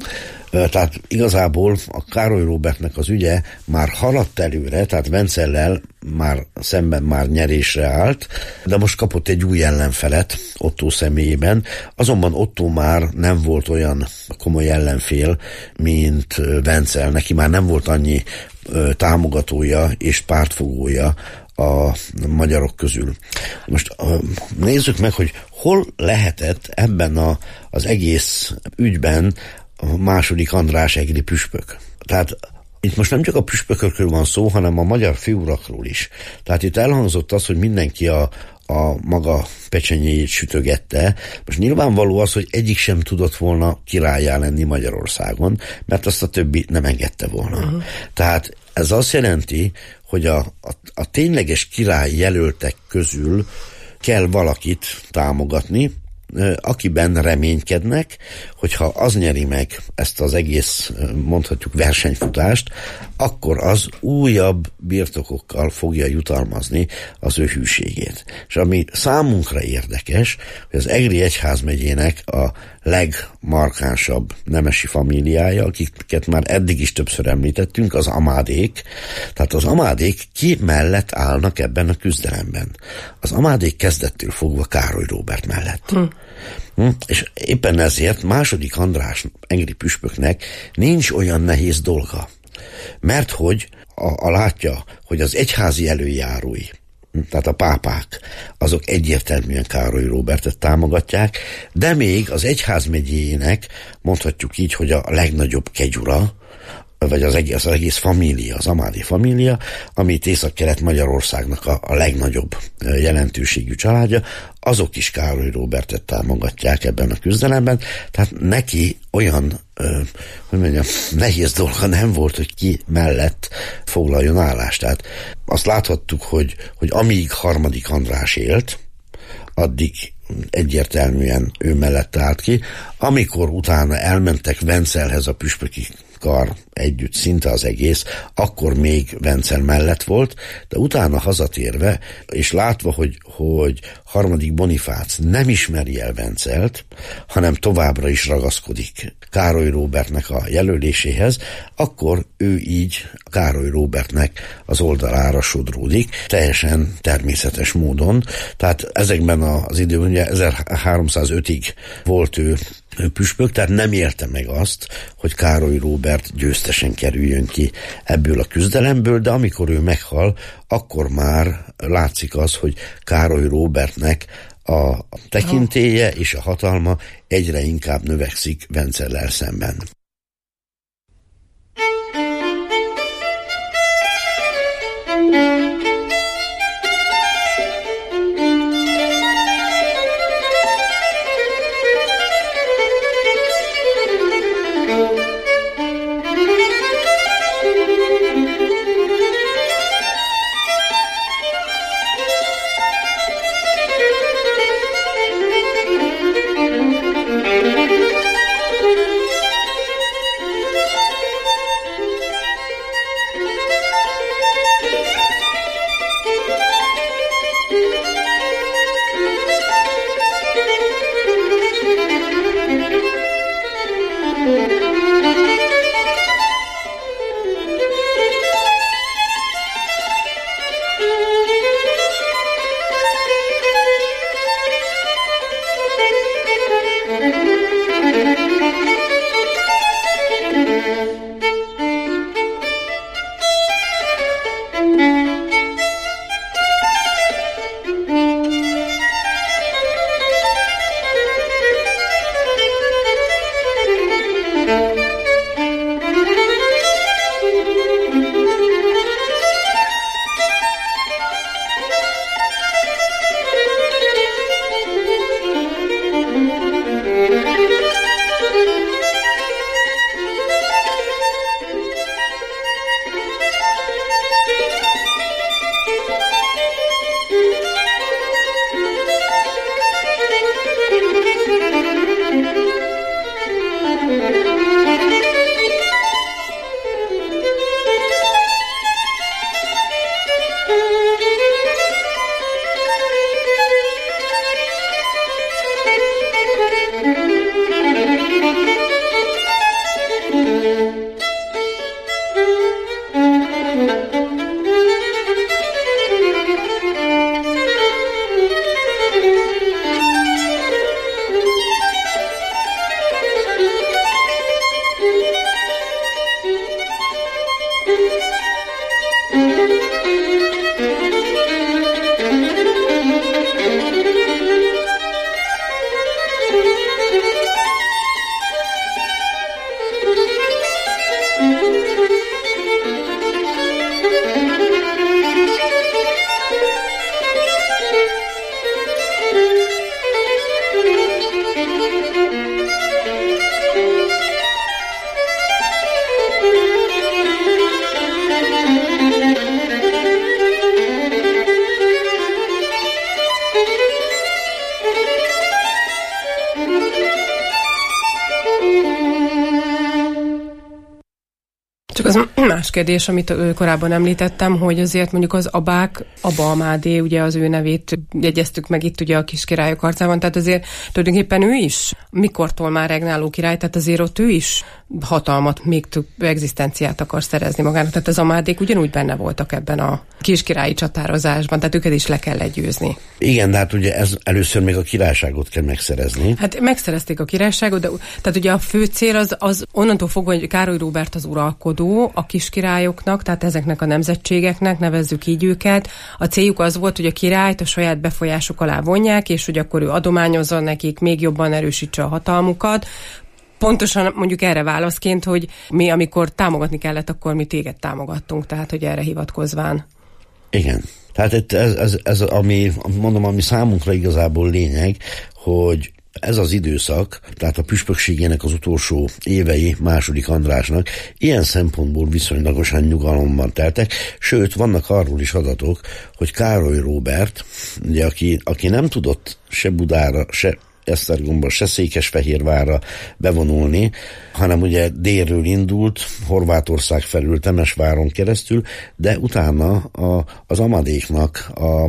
Tehát igazából a Károly Róbertnek az ügye már haladt előre, tehát Vencellel már szemben már nyerésre állt, de most kapott egy új ellenfelet Ottó személyében, azonban Ottó már nem volt olyan komoly ellenfél, mint Vencel, neki már nem volt annyi támogatója és pártfogója a magyarok közül. Most nézzük meg, hogy hol lehetett ebben a, az egész ügyben a második András egri püspök. Tehát itt most nem csak a püspökökről van szó, hanem a magyar főurakról is. Tehát itt elhangzott az, hogy mindenki a, a maga pecsenyéjét sütögette. Most nyilvánvaló az, hogy egyik sem tudott volna királlyá lenni Magyarországon, mert azt a többi nem engedte volna. Uh-huh. Tehát ez azt jelenti, hogy a, a, a tényleges király jelöltek közül kell valakit támogatni, akiben reménykednek, hogyha az nyeri meg ezt az egész, mondhatjuk, versenyfutást, akkor az újabb birtokokkal fogja jutalmazni az ő hűségét. És ami számunkra érdekes, hogy az egri egyházmegyének a legmarkánsabb nemesi famíliája, akiket már eddig is többször említettünk, az Amádék. Tehát az Amádék ki mellett állnak ebben a küzdelemben. Az Amádék kezdettől fogva Károly Róbert mellett. Hm. Hm? És éppen ezért második András egri püspöknek nincs olyan nehéz dolga. Mert hogy a, a látja, hogy az egyházi előjárói, tehát a pápák, azok egyértelműen Károly Róbertet támogatják, de még az egyházmegyéjének, mondhatjuk így, hogy a legnagyobb kegyura, vagy az egész, az egész família, az Amádi família, amit Észak-Kelet-Magyarországnak a, a legnagyobb jelentőségű családja, azok is Károly Róbertet támogatják ebben a küzdelemben, tehát neki olyan, hogy mondjam, nehéz dolga nem volt, hogy ki mellett foglaljon állást. Tehát azt láthattuk, hogy, hogy amíg Harmadik András élt, addig egyértelműen ő mellett állt ki. Amikor utána elmentek Vencellhez a püspöki kar együtt, szinte az egész, akkor még Vencel mellett volt, de utána hazatérve, és látva, hogy, hogy Harmadik Bonifác nem ismeri el Vencelt, hanem továbbra is ragaszkodik Károly Róbertnek a jelöléséhez, akkor ő így Károly Róbertnek az oldalára sodródik, teljesen természetes módon. Tehát ezekben az időben, ugye ezerháromszázötig volt ő püspök, tehát nem élte meg azt, hogy Károly Róbert győztesen kerüljön ki ebből a küzdelemből, de amikor ő meghal, akkor már látszik az, hogy Károly Róbertnek a tekintélye és a hatalma egyre inkább növekszik Vencellel szemben. Csak az más kérdés, amit korábban említettem, hogy azért mondjuk az Abák, Aba Amádé, ugye az ő nevét jegyeztük meg itt ugye a Kiskirályok harcában, tehát azért tulajdonképpen ő is mikortól már regnáló király, tehát azért ott ő is hatalmat, még több egzisztenciát akar szerezni magának. Tehát az Amádék ugyanúgy benne voltak ebben a kiskirályi csatározásban, tehát őket is le kell legyőzni. Igen, de hát ugye ez először még a királyságot kell megszerezni. Hát megszerezték a királyságot, de tehát ugye a fő cél az, az onnantól fogva, hogy Károly Róbert az uralkodó a kiskirályoknak, tehát ezeknek a nemzetségeknek, nevezzük így őket. A céljuk az volt, hogy a királyt a saját befolyásuk alá vonják, és hogy akkor ő adományozzon nekik, még jobban erősítse a hatalmukat. pontosan mondjuk erre válaszként, hogy mi, amikor támogatni kellett, akkor mi téged támogattunk, tehát hogy erre hivatkozván. Igen. Tehát ez, ez, ez ami, mondom, ami számunkra igazából lényeg, hogy ez az időszak, tehát a püspökségének az utolsó évei második Andrásnak ilyen szempontból viszonylagosan nyugalomban teltek, sőt, vannak arról is adatok, hogy Károly Róbert, ugye, aki, aki nem tudott se Budára, se Esztergomba, se Székesfehérvárra bevonulni, hanem ugye délről indult, Horvátország felül Temesváron keresztül, de utána a, az Amadéknak a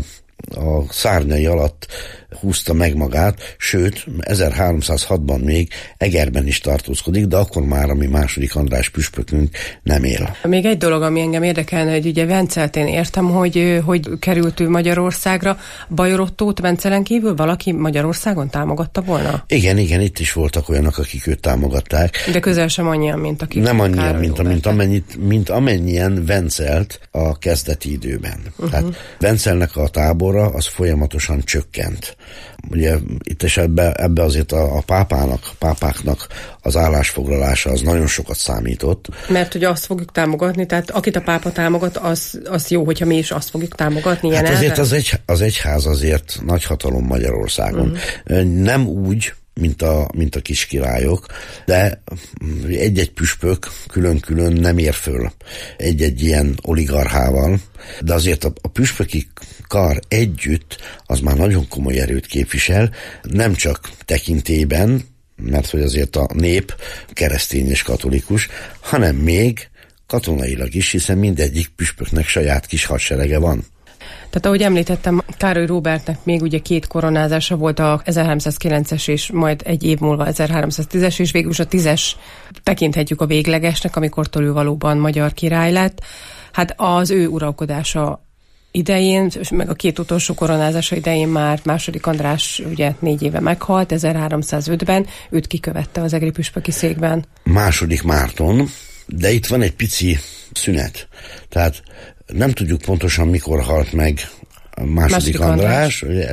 a szárnyai alatt húzta meg magát, sőt, ezerháromszázhatban még Egerben is tartózkodik, de akkor már a mi második András püspökünk nem él. Még egy dolog, ami engem érdekelne, hogy ugye Vencelt én értem, hogy, hogy került ő Magyarországra. Bajor Ottót Vencelen kívül valaki Magyarországon támogatta volna? Igen, igen, itt is voltak olyanok, akik őt támogatták. De közel sem annyian, mint akik. Nem annyian, mint, mint, amennyit, mint amennyien Vencelt a kezdeti időben. Uh-huh. Tehát Vencelnek a tábora az folyamatosan csökkent. Ugye itt és ebbe, ebbe azért a, a pápának, pápáknak az állásfoglalása az nagyon sokat számított. Mert hogy azt fogjuk támogatni, tehát akit a pápa támogat, az, az jó, hogyha mi is azt fogjuk támogatni. Hát azért az, egy, az egyház azért nagy hatalom Magyarországon. Uh-huh. Nem úgy, mint a, mint a kiskirályok, de egy-egy püspök külön-külön nem ér föl egy-egy ilyen oligarchával, de azért a, a püspöki kar együtt az már nagyon komoly erőt képvisel, nem csak tekintélyben, mert hogy azért a nép keresztény és katolikus, hanem még katonailag is, hiszen mindegyik püspöknek saját kis hadserege van. Tehát ahogy említettem, Károly Róbertnek még ugye két koronázása volt, a ezerháromszázkilences és majd egy év múlva ezerháromszáztízes, és végül a tízes tekinthetjük a véglegesnek, amikortól ő valóban magyar király lett. Hát az ő uralkodása idején, meg a két utolsó koronázása idején már második András ugye négy éve meghalt, ezerháromszázötben, őt kikövette az egri püspöki székben. Második Márton, de itt van egy pici szünet. Tehát nem tudjuk pontosan, mikor halt meg a második, második András, András.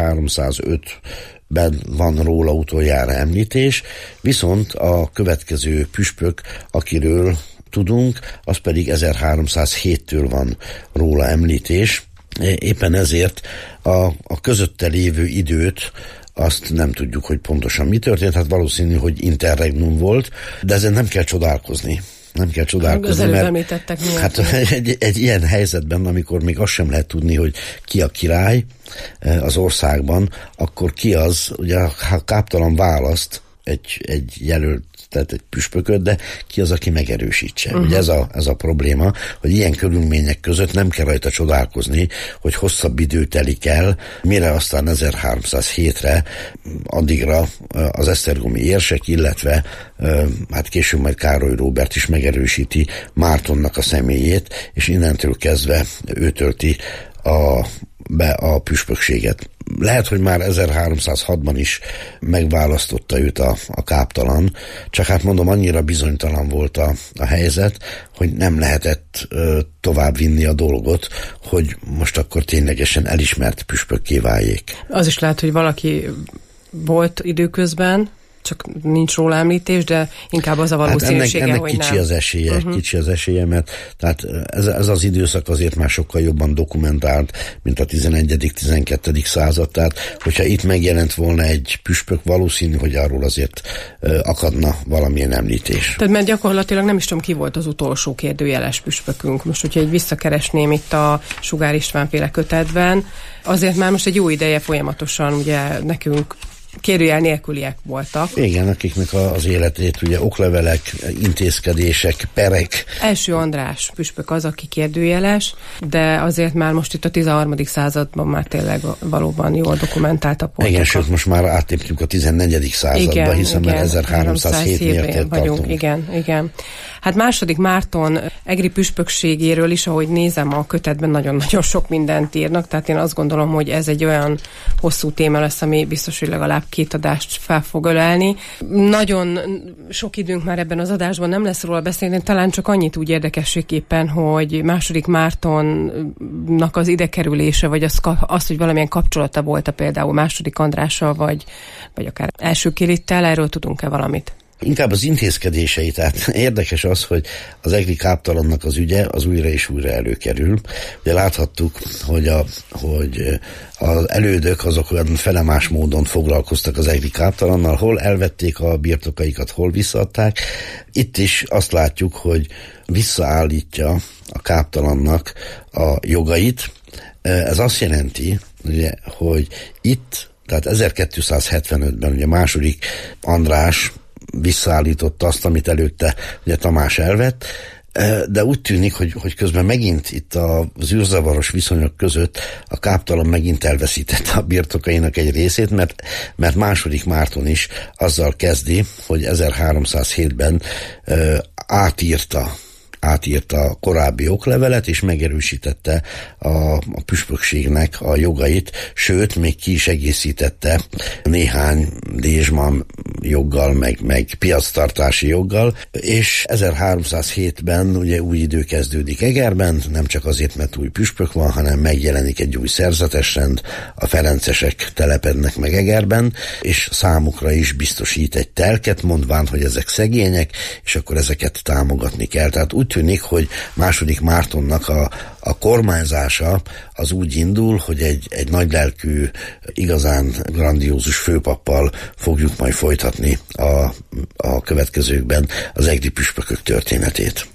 ezerháromszázötben van róla utoljára említés, viszont a következő püspök, akiről tudunk, az pedig ezerháromszázhéttől van róla említés. Éppen ezért a, a közötte lévő időt azt nem tudjuk, hogy pontosan mi történt, hát valószínű, hogy interregnum volt, de ezen nem kell csodálkozni. Nem kell csodálkozni, mert hát egy, egy ilyen helyzetben, amikor még azt sem lehet tudni, hogy ki a király az országban, akkor ki az, ugye a káptalan választ egy, egy jelölt, tehát egy püspököt, de ki az, aki megerősítse. Uh-huh. Ugye ez a, ez a probléma, hogy ilyen körülmények között nem kell rajta csodálkozni, hogy hosszabb idő telik el, mire aztán ezerháromszázhétre addigra az esztergomi érsek, illetve hát később majd Károly Róbert is megerősíti Mártonnak a személyét, és innentől kezdve ő tölti a, be a püspökséget. Lehet, hogy már ezerháromszázhatban is megválasztotta őt a, a káptalan, csak hát mondom, annyira bizonytalan volt a, a helyzet, hogy nem lehetett ö, tovább vinni a dolgot, hogy most akkor ténylegesen elismert püspökké váljék. Az is lehet, hogy valaki volt időközben, csak nincs róla említés, de inkább az a valószínűsége, hát ennek, ennek hogy kicsi nem. az esélye, uh-huh. kicsi az esélye, mert tehát ez, ez az időszak azért már sokkal jobban dokumentált, mint a tizenegyedik-tizenkettedik század, tehát hogyha itt megjelent volna egy püspök, valószínű, hogy arról azért uh, akadna valamilyen említés. Tehát mert gyakorlatilag nem is tudom, ki volt az utolsó kérdőjeles püspökünk. Most, hogyha egy visszakeresném itt a Sugár István féle kötetben, azért már most egy jó ideje folyamatosan ugye nekünk kérdőjel nélküliek voltak. Igen, akiknek az életét ugye oklevelek, intézkedések, perek. Első András püspök az, aki kérdőjeles, de azért már most itt a tizenharmadik században már tényleg valóban jól dokumentáltak voltak. Igen, sőt, most már áttéptünk a tizennegyedik századba, igen, hiszen igen, már ezerháromszázhétnél vagyunk. Igen, igen. Hát második Márton egri püspökségéről is, ahogy nézem a kötetben, nagyon-nagyon sok mindent írnak, tehát én azt gondolom, hogy ez egy olyan hosszú téma lesz, ami biztos, hogy legalább két adást fel fog ölelni. Nagyon sok időnk már ebben az adásban nem lesz róla beszélni, talán csak annyit úgy érdekességképpen, hogy második Mártonnak az idekerülése, vagy az, az, hogy valamilyen kapcsolata volt-e például második Andrással, vagy, vagy akár első Kilittel, erről tudunk-e valamit? Inkább az intézkedései, tehát érdekes az, hogy az egri káptalannak az ügye az újra és újra előkerül. Ugye láthattuk, hogy, a, hogy az elődök azok olyan felemás módon foglalkoztak az egri káptalannal, hol elvették a birtokaikat, hol visszaadták. Itt is azt látjuk, hogy visszaállítja a káptalannak a jogait. Ez azt jelenti, ugye, hogy itt, tehát ezerkétszázhetvenötben ugye második András visszaállította azt, amit előtte ugye Tamás elvett, de úgy tűnik, hogy, hogy közben megint itt az űrzavaros viszonyok között a káptalan megint elveszítette a birtokainak egy részét, mert, mert második Márton is azzal kezdi, hogy ezerháromszázhétben uh, átírta átírta a korábbi oklevelet, és megerősítette a, a püspökségnek a jogait, sőt, még ki is egészítette néhány dézsman joggal, meg, meg piactartási joggal, és ezerháromszázhétben ugye új idő kezdődik Egerben, nem csak azért, mert új püspök van, hanem megjelenik egy új szerzetesrend, a ferencesek telepednek meg Egerben, és számukra is biztosít egy telket, mondván, hogy ezek szegények, és akkor ezeket támogatni kell. Tehát úgy tűnik, hogy második Mártonnak a, a kormányzása az úgy indul, hogy egy, egy nagylelkű, igazán grandiózus főpappal fogjuk majd folytatni a, a következőkben az egri püspökök történetét.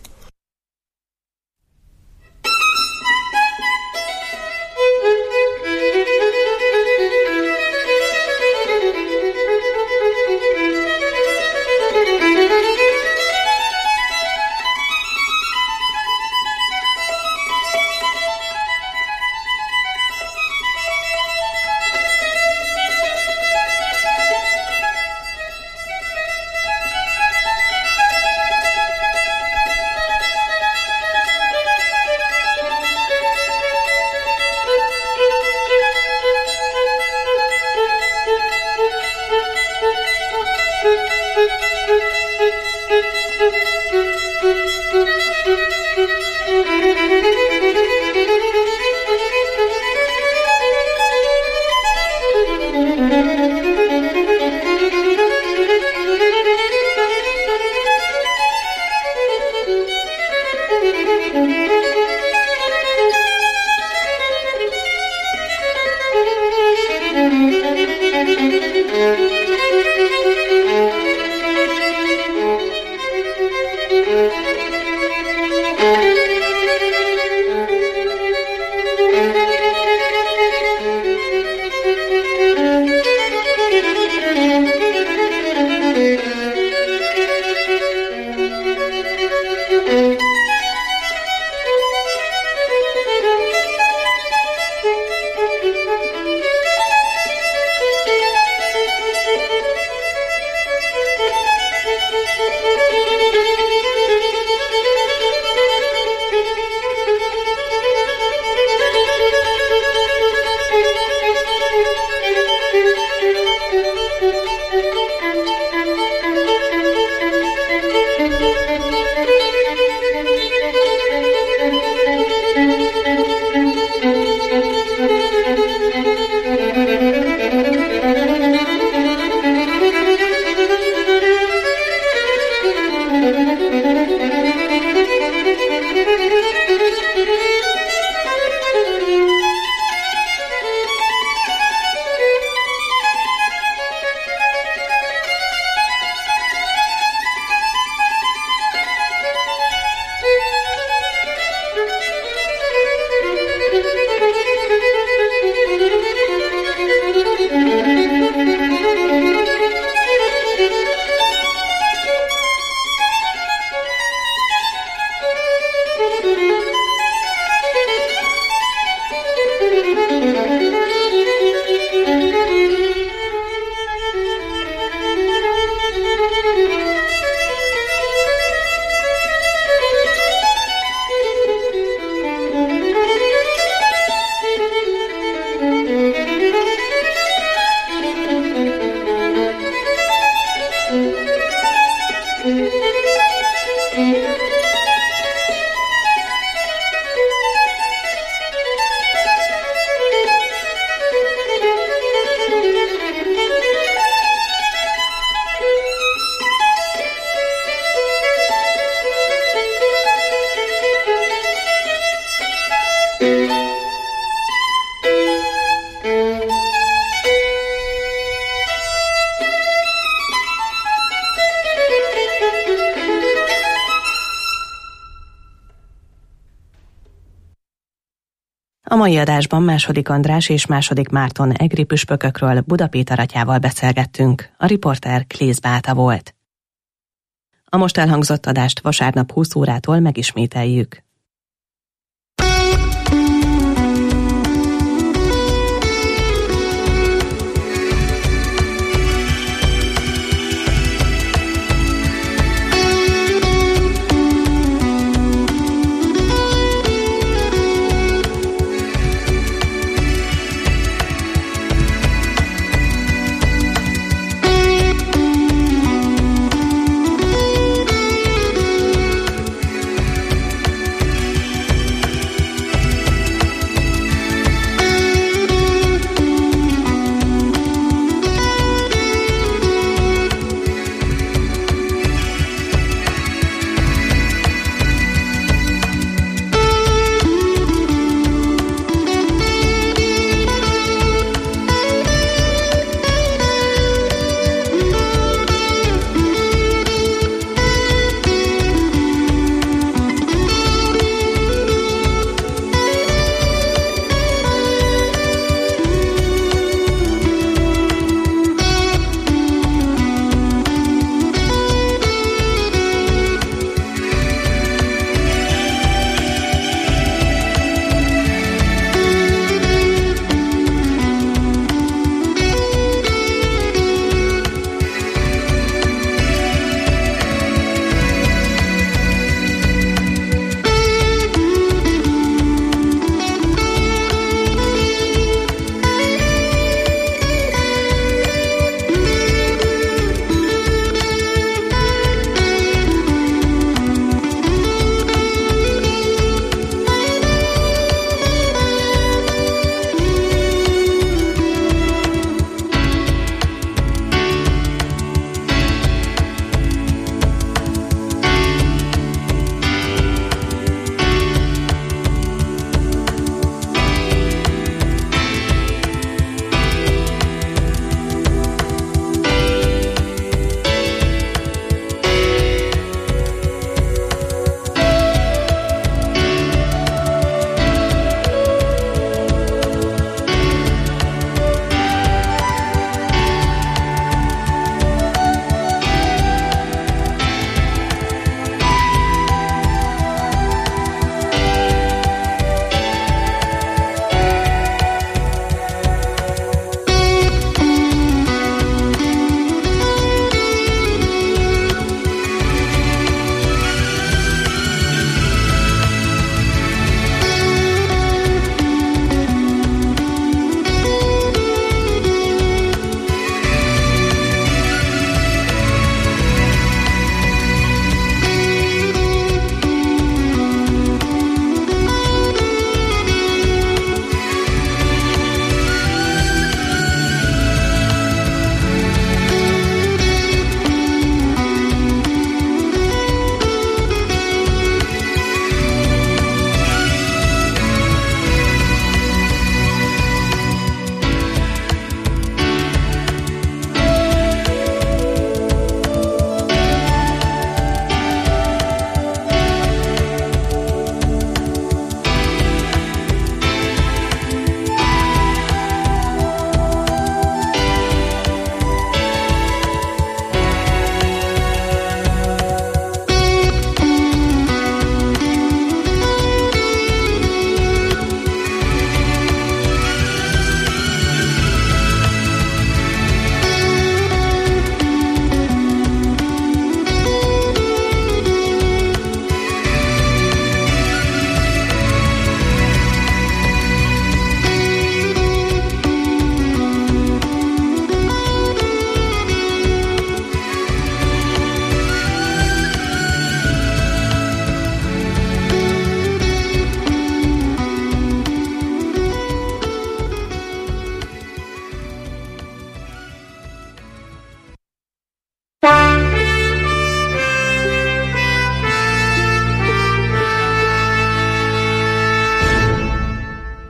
A mai adásban Második András és Második Márton egri püspökökről Buda Péter atyával beszélgettünk. A riporter Klész Báta volt. A most elhangzott adást vasárnap húsz órától megismételjük.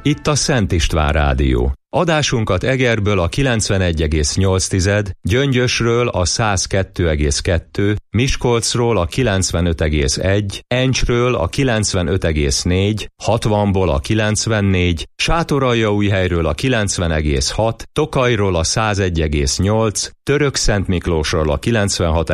Itt a Szent István Rádió. Adásunkat Egerből a kilencvenegy egész nyolc, Gyöngyösről a száz kettő egész kettő, Miskolcról a kilencvenöt egész egy, Encsről a kilencvenöt egész négy, hatvanból a kilencvennégy, Sátoraljaújhelyről a kilencven egész hat, Tokajról a száz egy egész nyolc, Törökszentmiklósról a kilencvenhat